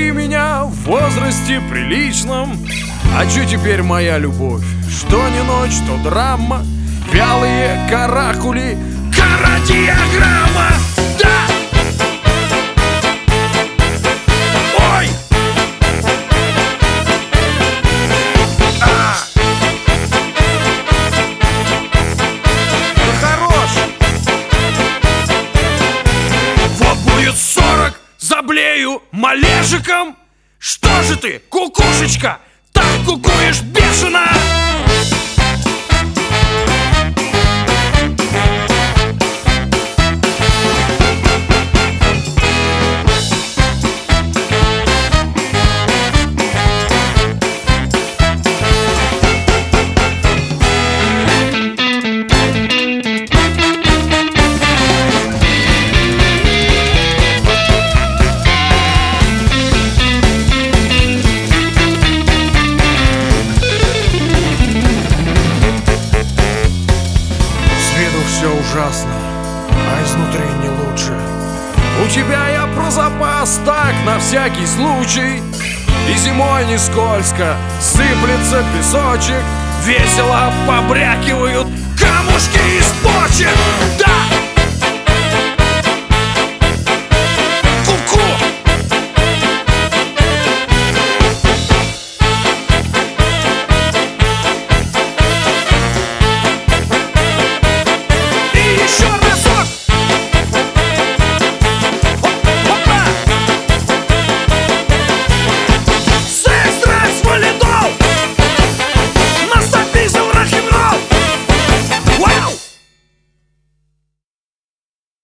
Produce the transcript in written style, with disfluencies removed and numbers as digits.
Прости меня в возрасте приличном. А чё теперь моя любовь? Что не ночь, то драма, вялые каракули, кардиограмма. Да! Ой! Да хорош! Вот будет 40, заблею малежиком. Что же ты, кукушечка, так кукуешь бешено? Все ужасно, а изнутри не лучше. У тебя я про запас, так, на всякий случай. И зимой не скользко, сыплется песочек, весело побрякивают камушки из почек. Да!